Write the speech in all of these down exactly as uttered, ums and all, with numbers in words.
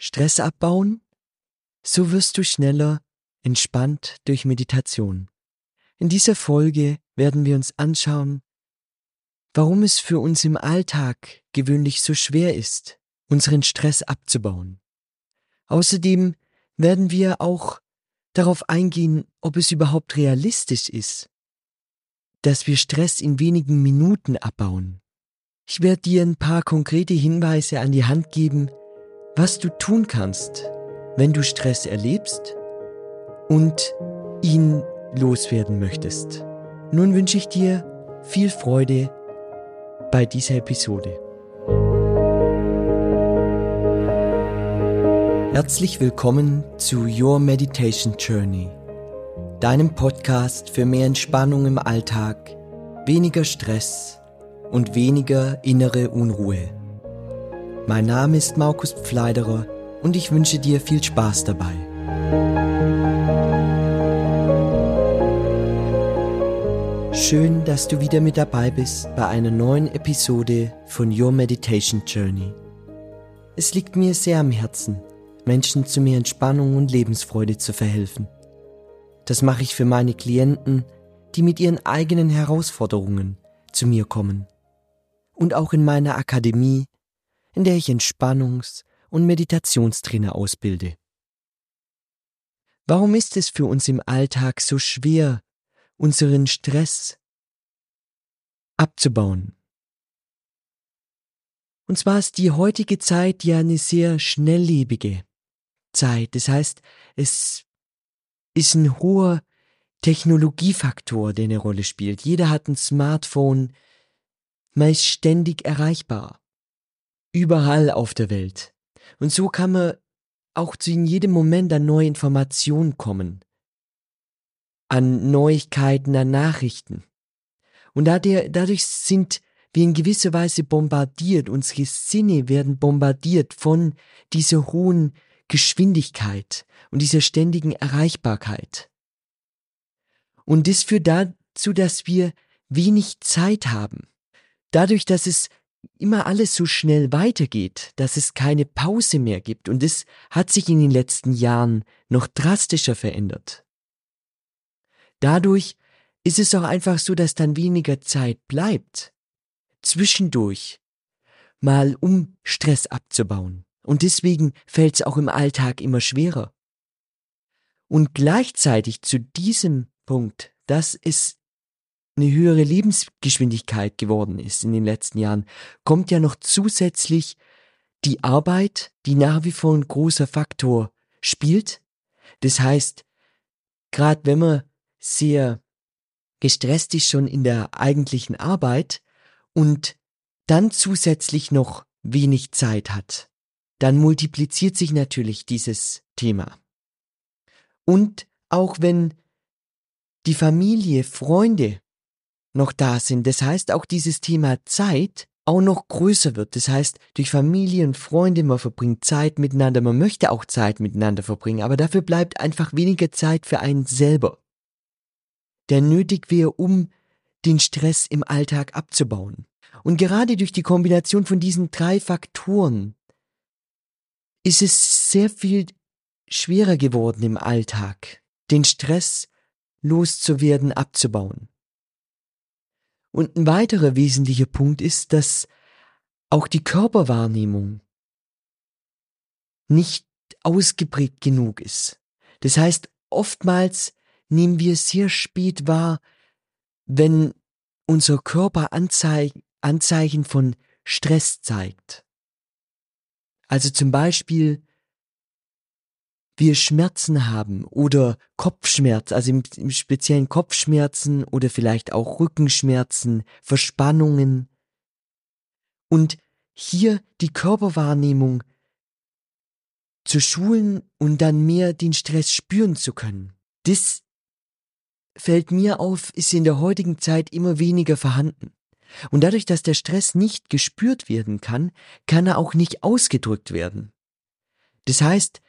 Stress abbauen? So wirst du schneller entspannt durch Meditation. In dieser Folge werden wir uns anschauen, warum es für uns im Alltag gewöhnlich so schwer ist, unseren Stress abzubauen. Außerdem werden wir auch darauf eingehen, ob es überhaupt realistisch ist, dass wir Stress in wenigen Minuten abbauen. Ich werde dir ein paar konkrete Hinweise an die Hand geben, was du tun kannst, wenn du Stress erlebst und ihn loswerden möchtest. Nun wünsche ich dir viel Freude bei dieser Episode. Herzlich willkommen zu Your Meditation Journey, deinem Podcast für mehr Entspannung im Alltag, weniger Stress und weniger innere Unruhe. Mein Name ist Markus Pfleiderer und ich wünsche dir viel Spaß dabei. Schön, dass du wieder mit dabei bist bei einer neuen Episode von Your Meditation Journey. Es liegt mir sehr am Herzen, Menschen zu mehr Entspannung und Lebensfreude zu verhelfen. Das mache ich für meine Klienten, die mit ihren eigenen Herausforderungen zu mir kommen. Und auch in meiner Akademie, in der ich Entspannungs- und Meditationstrainer ausbilde. Warum ist es für uns im Alltag so schwer, unseren Stress abzubauen? Und zwar ist die heutige Zeit ja eine sehr schnelllebige Zeit. Das heißt, es ist ein hoher Technologiefaktor, der eine Rolle spielt. Jeder hat ein Smartphone, man ist ständig erreichbar. Überall auf der Welt. Und so kann man auch zu in jedem Moment an neue Informationen kommen. An Neuigkeiten, an Nachrichten. Und dadurch sind wir in gewisser Weise bombardiert, unsere Sinne werden bombardiert von dieser hohen Geschwindigkeit und dieser ständigen Erreichbarkeit. Und das führt dazu, dass wir wenig Zeit haben. Dadurch, dass es immer alles so schnell weitergeht, dass es keine Pause mehr gibt, und das hat sich in den letzten Jahren noch drastischer verändert. Dadurch ist es auch einfach so, dass dann weniger Zeit bleibt, zwischendurch mal um Stress abzubauen. Und deswegen fällt es auch im Alltag immer schwerer. Und gleichzeitig zu diesem Punkt, dass es eine höhere Lebensgeschwindigkeit geworden ist in den letzten Jahren, kommt ja noch zusätzlich die Arbeit, die nach wie vor ein großer Faktor spielt. Das heißt, gerade wenn man sehr gestresst ist schon in der eigentlichen Arbeit und dann zusätzlich noch wenig Zeit hat, dann multipliziert sich natürlich dieses Thema. Und auch wenn die Familie, Freunde noch da sind, das heißt auch dieses Thema Zeit auch noch größer wird. Das heißt, durch Familie und Freunde, man verbringt Zeit miteinander, man möchte auch Zeit miteinander verbringen, aber dafür bleibt einfach weniger Zeit für einen selber, der nötig wäre, um den Stress im Alltag abzubauen. Und gerade durch die Kombination von diesen drei Faktoren ist es sehr viel schwerer geworden im Alltag, den Stress loszuwerden, abzubauen. Und ein weiterer wesentlicher Punkt ist, dass auch die Körperwahrnehmung nicht ausgeprägt genug ist. Das heißt, oftmals nehmen wir sehr spät wahr, wenn unser Körper Anzeichen, Anzeichen von Stress zeigt. Also zum Beispiel, wir Schmerzen haben oder Kopfschmerz, also im, im speziellen Kopfschmerzen oder vielleicht auch Rückenschmerzen, Verspannungen. Und hier die Körperwahrnehmung zu schulen und dann mehr den Stress spüren zu können. Das fällt mir auf, ist in der heutigen Zeit immer weniger vorhanden. Und dadurch, dass der Stress nicht gespürt werden kann, kann er auch nicht ausgedrückt werden. Das heißt,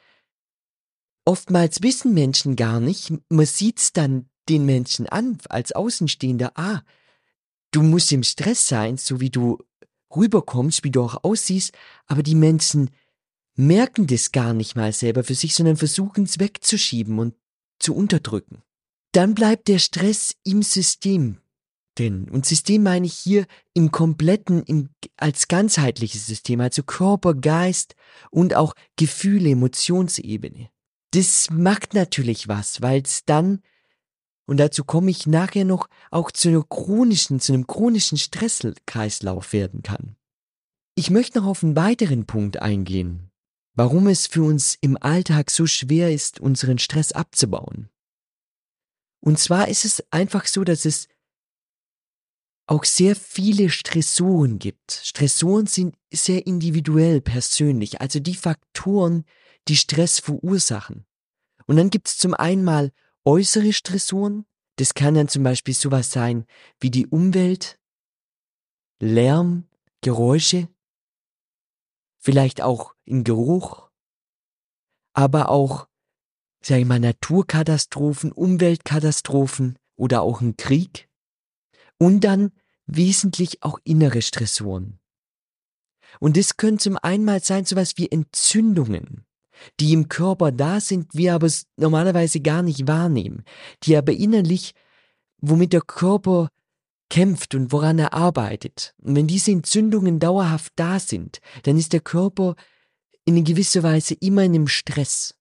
oftmals wissen Menschen gar nicht, man sieht's dann den Menschen an, als Außenstehender, ah, du musst im Stress sein, so wie du rüberkommst, wie du auch aussiehst, aber die Menschen merken das gar nicht mal selber für sich, sondern versuchen es wegzuschieben und zu unterdrücken. Dann bleibt der Stress im System drin. Und System meine ich hier im kompletten, im, als ganzheitliches System, also Körper, Geist und auch Gefühle, Emotionsebene. Das macht natürlich was, weil es dann, und dazu komme ich nachher noch, auch zu einer chronischen, zu einem chronischen Stresskreislauf werden kann. Ich möchte noch auf einen weiteren Punkt eingehen, warum es für uns im Alltag so schwer ist, unseren Stress abzubauen. Und zwar ist es einfach so, dass es auch sehr viele Stressoren gibt. Stressoren sind sehr individuell, persönlich, also die Faktoren, die Stress verursachen. Und dann gibt es zum einen mal äußere Stressoren, das kann dann zum Beispiel sowas sein wie die Umwelt, Lärm, Geräusche, vielleicht auch ein Geruch, aber auch, sag ich mal, Naturkatastrophen, Umweltkatastrophen oder auch ein Krieg. Und dann wesentlich auch innere Stressoren. Und das können zum einen mal sein sowas wie Entzündungen, die im Körper da sind, wir aber es normalerweise gar nicht wahrnehmen, die aber innerlich, womit der Körper kämpft und woran er arbeitet. Und wenn diese Entzündungen dauerhaft da sind, dann ist der Körper in gewisser Weise immer in einem Stress.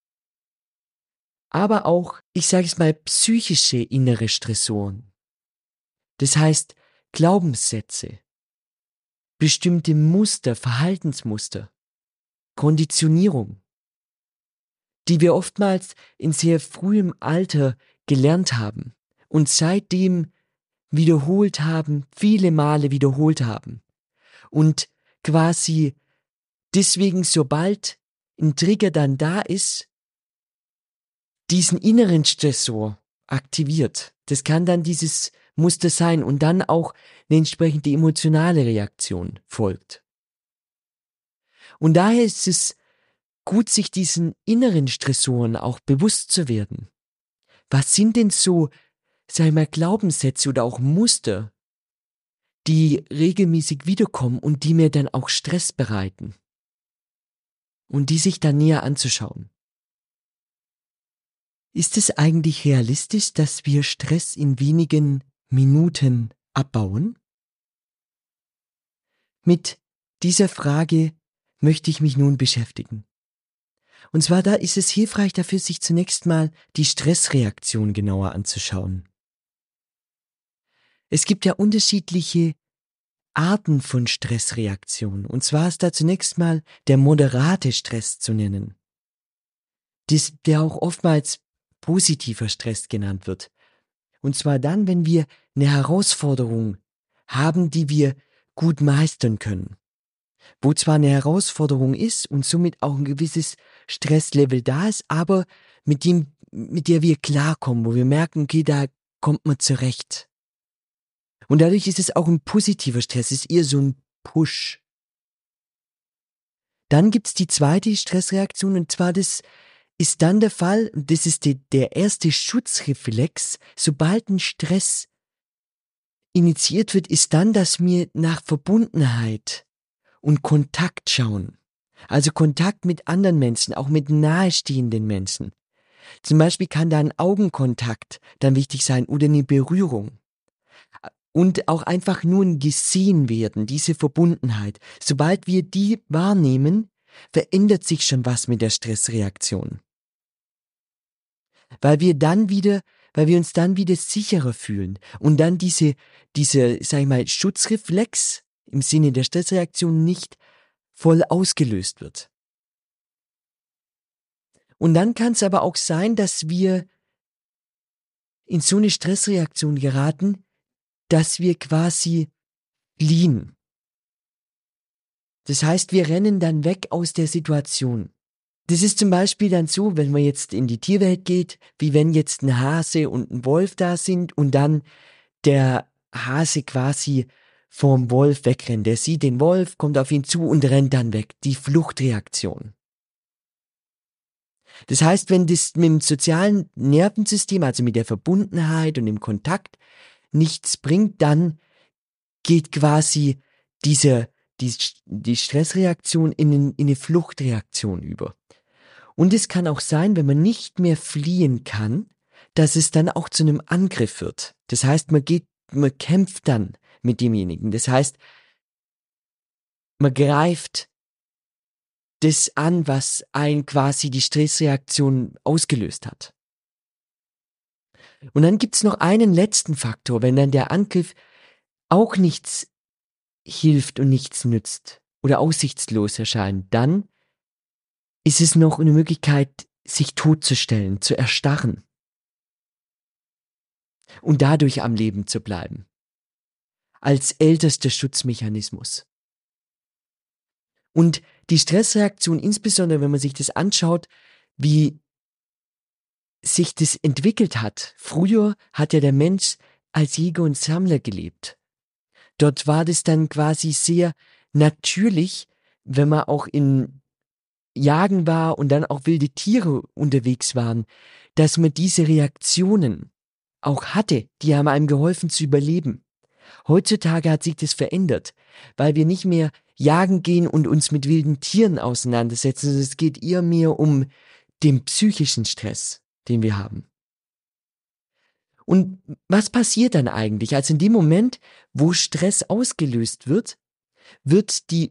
Aber auch, ich sage es mal, psychische innere Stressoren. Das heißt, Glaubenssätze, bestimmte Muster, Verhaltensmuster, Konditionierung, die wir oftmals in sehr frühem Alter gelernt haben und seitdem wiederholt haben, viele Male wiederholt haben und quasi deswegen, sobald ein Trigger dann da ist, diesen inneren Stressor aktiviert. Das kann dann dieses Muster sein und dann auch eine entsprechende emotionale Reaktion folgt. Und daher ist es gut, sich diesen inneren Stressoren auch bewusst zu werden. Was sind denn so, sag ich mal, Glaubenssätze oder auch Muster, die regelmäßig wiederkommen und die mir dann auch Stress bereiten? Und die sich dann näher anzuschauen. Ist es eigentlich realistisch, dass wir Stress in wenigen Minuten abbauen? Mit dieser Frage möchte ich mich nun beschäftigen. Und zwar da ist es hilfreich dafür, sich zunächst mal die Stressreaktion genauer anzuschauen. Es gibt ja unterschiedliche Arten von Stressreaktionen. Und zwar ist da zunächst mal der moderate Stress zu nennen, Dies, der auch oftmals positiver Stress genannt wird. Und zwar dann, wenn wir eine Herausforderung haben, die wir gut meistern können. Wo zwar eine Herausforderung ist und somit auch ein gewisses Stresslevel da ist, aber mit dem, mit der wir klarkommen, wo wir merken, okay, da kommt man zurecht. Und dadurch ist es auch ein positiver Stress, es ist eher so ein Push. Dann gibt's die zweite Stressreaktion und zwar das ist dann der Fall, und das ist die, der erste Schutzreflex, sobald ein Stress initiiert wird, ist dann, dass wir nach Verbundenheit und Kontakt schauen. Also Kontakt mit anderen Menschen, auch mit nahestehenden Menschen. Zum Beispiel kann da ein Augenkontakt dann wichtig sein oder eine Berührung. Und auch einfach nur ein gesehen werden, diese Verbundenheit. Sobald wir die wahrnehmen, verändert sich schon was mit der Stressreaktion. Weil wir dann wieder, weil wir uns dann wieder sicherer fühlen und dann diese, diese, sag ich mal, Schutzreflex im Sinne der Stressreaktion nicht voll ausgelöst wird. Und dann kann es aber auch sein, dass wir in so eine Stressreaktion geraten, dass wir quasi fliehen. Das heißt, wir rennen dann weg aus der Situation. Das ist zum Beispiel dann so, wenn man jetzt in die Tierwelt geht, wie wenn jetzt ein Hase und ein Wolf da sind und dann der Hase quasi vom Wolf wegrennt. Der sieht den Wolf, kommt auf ihn zu und rennt dann weg. Die Fluchtreaktion. Das heißt, wenn das mit dem sozialen Nervensystem, also mit der Verbundenheit und dem Kontakt nichts bringt, dann geht quasi dieser, die, die Stressreaktion in, in eine Fluchtreaktion über. Und es kann auch sein, wenn man nicht mehr fliehen kann, dass es dann auch zu einem Angriff wird. Das heißt, man geht, man kämpft dann mit demjenigen. Das heißt, man greift das an, was ein quasi die Stressreaktion ausgelöst hat. Und dann gibt's noch einen letzten Faktor, wenn dann der Angriff auch nichts hilft und nichts nützt oder aussichtslos erscheint, dann ist es noch eine Möglichkeit, sich totzustellen, zu erstarren und dadurch am Leben zu bleiben. Als ältester Schutzmechanismus. Und die Stressreaktion, insbesondere wenn man sich das anschaut, wie sich das entwickelt hat. Früher hat ja der Mensch als Jäger und Sammler gelebt. Dort war das dann quasi sehr natürlich, wenn man auch in Jagen war und dann auch wilde Tiere unterwegs waren, dass man diese Reaktionen auch hatte, die haben einem geholfen zu überleben. Heutzutage hat sich das verändert, weil wir nicht mehr jagen gehen und uns mit wilden Tieren auseinandersetzen, sondern es geht eher mehr um den psychischen Stress, den wir haben. Und was passiert dann eigentlich? Also in dem Moment, wo Stress ausgelöst wird, wird die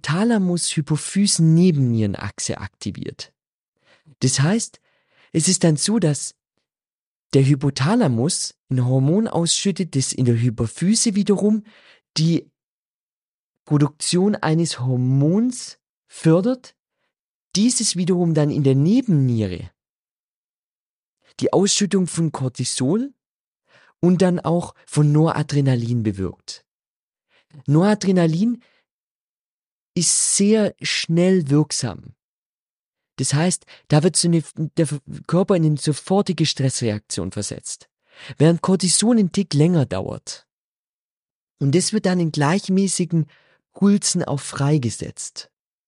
Hypothalamus-Hypophysen-Nebennierenachse aktiviert. Das heißt, es ist dann so, dass der Hypothalamus ein Hormon ausschüttet, das in der Hypophyse wiederum die Produktion eines Hormons fördert, dieses wiederum dann in der Nebenniere die Ausschüttung von Cortisol und dann auch von Noradrenalin bewirkt. Noradrenalin ist sehr schnell wirksam. Das heißt, da wird so eine, der Körper in eine sofortige Stressreaktion versetzt, während Cortisol einen Tick länger dauert. Und das wird dann in gleichmäßigen Pulsen auch freigesetzt.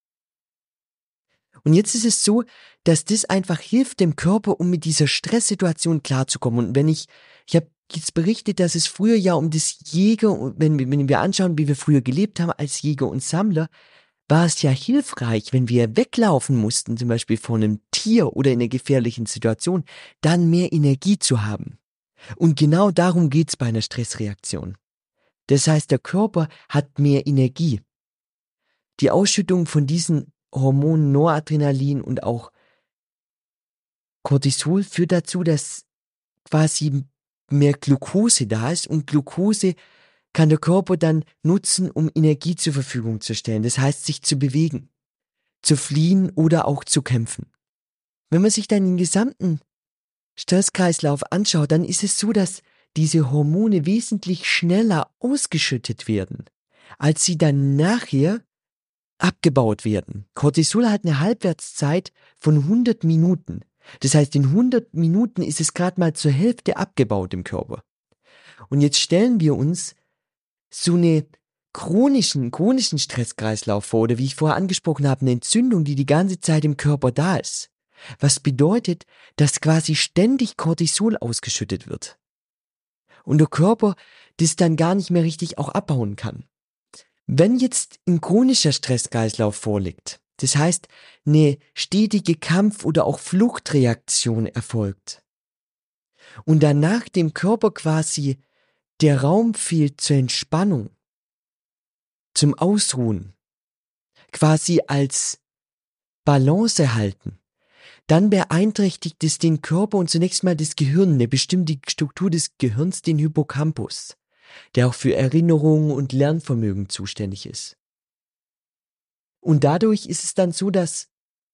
Und jetzt ist es so, dass das einfach hilft dem Körper, um mit dieser Stresssituation klarzukommen. Und wenn ich, ich habe jetzt berichtet, dass es früher ja um das Jäger, wenn wir, wenn wir anschauen, wie wir früher gelebt haben als Jäger und Sammler, war es ja hilfreich, wenn wir weglaufen mussten, zum Beispiel vor einem Tier oder in einer gefährlichen Situation, dann mehr Energie zu haben. Und genau darum geht's bei einer Stressreaktion. Das heißt, der Körper hat mehr Energie. Die Ausschüttung von diesen Hormonen Noradrenalin und auch Cortisol führt dazu, dass quasi mehr Glucose da ist, und Glucose kann der Körper dann nutzen, um Energie zur Verfügung zu stellen. Das heißt, sich zu bewegen, zu fliehen oder auch zu kämpfen. Wenn man sich dann den gesamten Stresskreislauf anschaut, dann ist es so, dass diese Hormone wesentlich schneller ausgeschüttet werden, als sie dann nachher abgebaut werden. Cortisol hat eine Halbwertszeit von hundert Minuten. Das heißt, in hundert Minuten ist es gerade mal zur Hälfte abgebaut im Körper. Und jetzt stellen wir uns so eine chronischen, chronischen Stresskreislauf vor, oder wie ich vorher angesprochen habe, eine Entzündung, die die ganze Zeit im Körper da ist. Was bedeutet, dass quasi ständig Cortisol ausgeschüttet wird. Und der Körper das dann gar nicht mehr richtig auch abbauen kann. Wenn jetzt ein chronischer Stresskreislauf vorliegt, das heißt, eine stetige Kampf- oder auch Fluchtreaktion erfolgt, und danach dem Körper quasi der Raum fehlt zur Entspannung, zum Ausruhen, quasi als Balance erhalten, dann beeinträchtigt es den Körper und zunächst mal das Gehirn, eine bestimmte Struktur des Gehirns, den Hippocampus, der auch für Erinnerung und Lernvermögen zuständig ist. Und dadurch ist es dann so, dass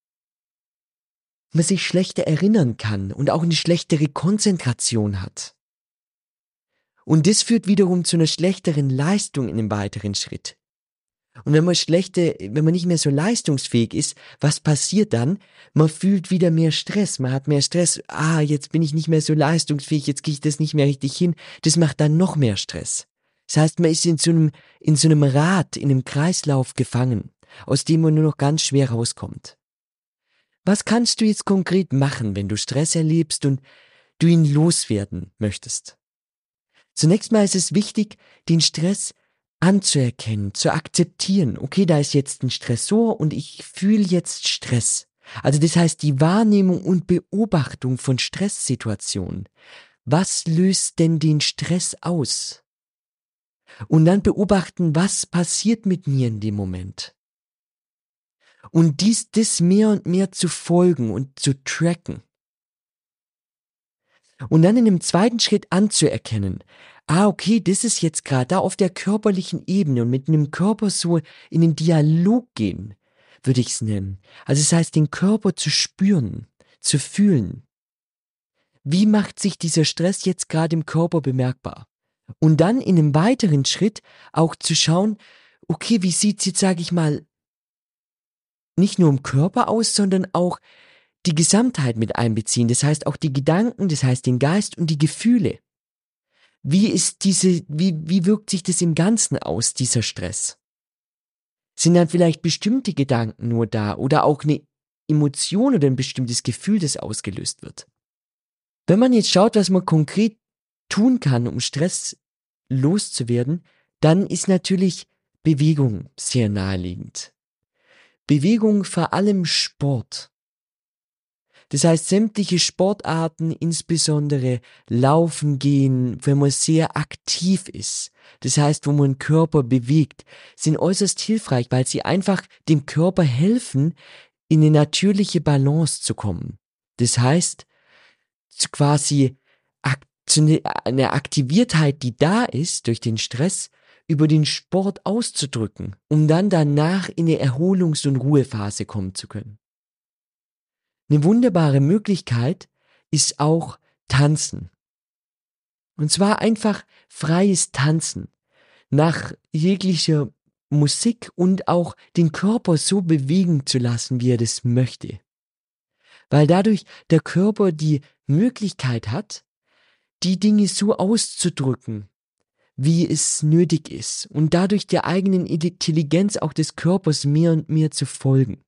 man sich schlechter erinnern kann und auch eine schlechtere Konzentration hat. Und das führt wiederum zu einer schlechteren Leistung in einem weiteren Schritt. Und wenn man schlechte, wenn man nicht mehr so leistungsfähig ist, was passiert dann? Man fühlt wieder mehr Stress, man hat mehr Stress. Ah, jetzt bin ich nicht mehr so leistungsfähig, jetzt kriege ich das nicht mehr richtig hin. Das macht dann noch mehr Stress. Das heißt, man ist in so einem, in so einem Rad, in einem Kreislauf gefangen, aus dem man nur noch ganz schwer rauskommt. Was kannst du jetzt konkret machen, wenn du Stress erlebst und du ihn loswerden möchtest? Zunächst mal ist es wichtig, den Stress anzuerkennen, zu akzeptieren. Okay, da ist jetzt ein Stressor und ich fühle jetzt Stress. Also das heißt, die Wahrnehmung und Beobachtung von Stresssituationen. Was löst denn den Stress aus? Und dann beobachten, was passiert mit mir in dem Moment. Und dies, das mehr und mehr zu folgen und zu tracken. Und dann in dem zweiten Schritt anzuerkennen, ah, okay, das ist jetzt gerade da auf der körperlichen Ebene und mit einem Körper so in den Dialog gehen, würde ich es nennen. Also das heißt, den Körper zu spüren, zu fühlen. Wie macht sich dieser Stress jetzt gerade im Körper bemerkbar? Und dann in einem weiteren Schritt auch zu schauen, okay, wie sieht's jetzt, sage ich mal, nicht nur im Körper aus, sondern auch die Gesamtheit mit einbeziehen. Das heißt auch die Gedanken, das heißt den Geist und die Gefühle. Wie ist diese, wie, wie wirkt sich das im Ganzen aus, dieser Stress? Sind dann vielleicht bestimmte Gedanken nur da oder auch eine Emotion oder ein bestimmtes Gefühl, das ausgelöst wird? Wenn man jetzt schaut, was man konkret tun kann, um Stress loszuwerden, dann ist natürlich Bewegung sehr naheliegend. Bewegung, vor allem Sport. Das heißt, sämtliche Sportarten, insbesondere Laufen gehen, wenn man sehr aktiv ist, das heißt, wo man den Körper bewegt, sind äußerst hilfreich, weil sie einfach dem Körper helfen, in eine natürliche Balance zu kommen. Das heißt, quasi eine Aktiviertheit, die da ist durch den Stress, über den Sport auszudrücken, um dann danach in eine Erholungs- und Ruhephase kommen zu können. Eine wunderbare Möglichkeit ist auch Tanzen. Und zwar einfach freies Tanzen nach jeglicher Musik und auch den Körper so bewegen zu lassen, wie er das möchte. Weil dadurch der Körper die Möglichkeit hat, die Dinge so auszudrücken, wie es nötig ist und dadurch der eigenen Intelligenz auch des Körpers mehr und mehr zu folgen.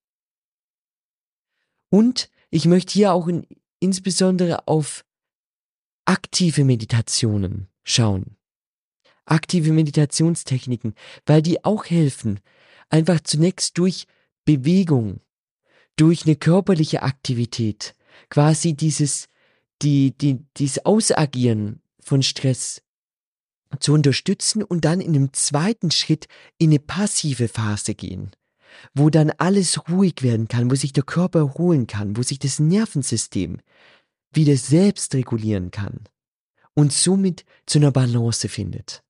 Und ich möchte hier auch in, insbesondere auf aktive Meditationen schauen. Aktive Meditationstechniken, weil die auch helfen, einfach zunächst durch Bewegung, durch eine körperliche Aktivität, quasi dieses, die, die, dieses Ausagieren von Stress zu unterstützen und dann in einem zweiten Schritt in eine passive Phase gehen, wo dann alles ruhig werden kann, wo sich der Körper erholen kann, wo sich das Nervensystem wieder selbst regulieren kann und somit zu einer Balance findet.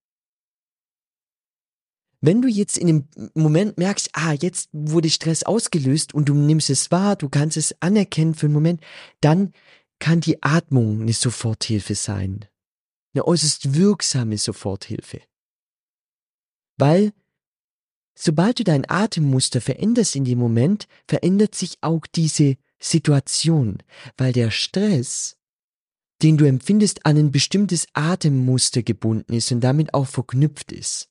Wenn du jetzt in dem Moment merkst, ah, jetzt wurde Stress ausgelöst und du nimmst es wahr, du kannst es anerkennen für einen Moment, dann kann die Atmung eine Soforthilfe sein. Eine äußerst wirksame Soforthilfe. Weil sobald du dein Atemmuster veränderst in dem Moment, verändert sich auch diese Situation, weil der Stress, den du empfindest, an ein bestimmtes Atemmuster gebunden ist und damit auch verknüpft ist.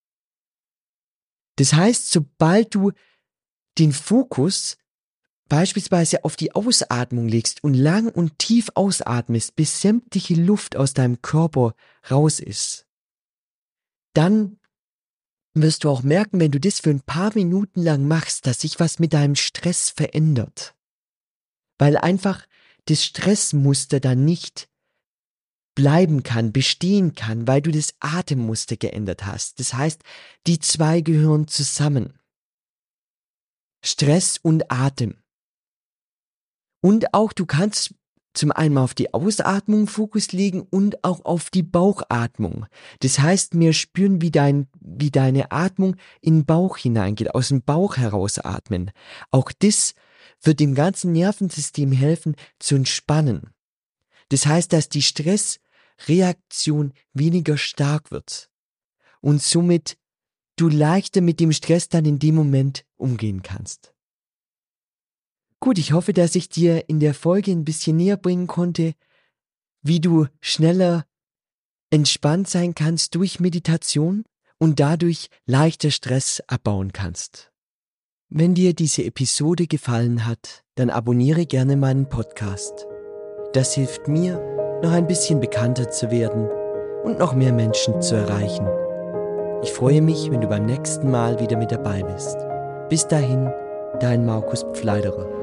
Das heißt, sobald du den Fokus beispielsweise auf die Ausatmung legst und lang und tief ausatmest, bis sämtliche Luft aus deinem Körper raus ist, dann wirst du auch merken, wenn du das für ein paar Minuten lang machst, dass sich was mit deinem Stress verändert. Weil einfach das Stressmuster dann nicht bleiben kann, bestehen kann, weil du das Atemmuster geändert hast. Das heißt, die zwei gehören zusammen. Stress und Atem. Und auch du kannst zum einen auf die Ausatmung Fokus legen und auch auf die Bauchatmung. Das heißt, wir spüren, wie, dein, wie deine Atmung in den Bauch hineingeht, aus dem Bauch heraus atmen. Auch das wird dem ganzen Nervensystem helfen zu entspannen. Das heißt, dass die Stressreaktion weniger stark wird und somit du leichter mit dem Stress dann in dem Moment umgehen kannst. Gut, ich hoffe, dass ich dir in der Folge ein bisschen näher bringen konnte, wie du schneller entspannt sein kannst durch Meditation und dadurch leichter Stress abbauen kannst. Wenn dir diese Episode gefallen hat, dann abonniere gerne meinen Podcast. Das hilft mir, noch ein bisschen bekannter zu werden und noch mehr Menschen zu erreichen. Ich freue mich, wenn du beim nächsten Mal wieder mit dabei bist. Bis dahin, dein Markus Pfleiderer.